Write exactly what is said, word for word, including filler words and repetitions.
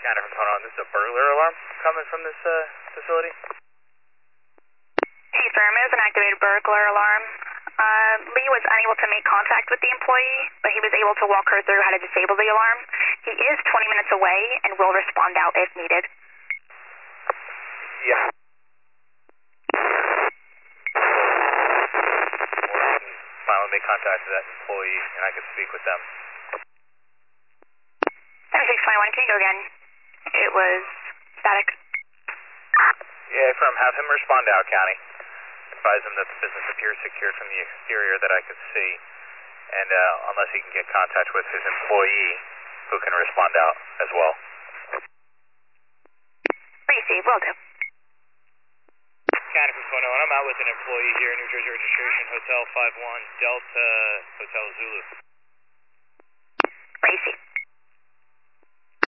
Counter from Toronto, this is a burglar alarm coming from this uh, facility. Hey, firm, it was an activated burglar alarm. Uh, Lee was unable to make contact with the employee, but he was able to walk her through how to disable the alarm. He is twenty minutes away and will respond out if needed. Yeah. Finally make contact with that employee and I could speak with them. seventy-six twenty-one, can you go again? It was static. Yeah, from have him respond out, County. Advise him that the business appears secured from the exterior that I could see, and uh, unless he can get contact with his employee, who can respond out as well. Receive, will do. County from twenty-one, I'm out with an employee here, New Jersey registration, Hotel five one Delta, Hotel Zulu. Receive.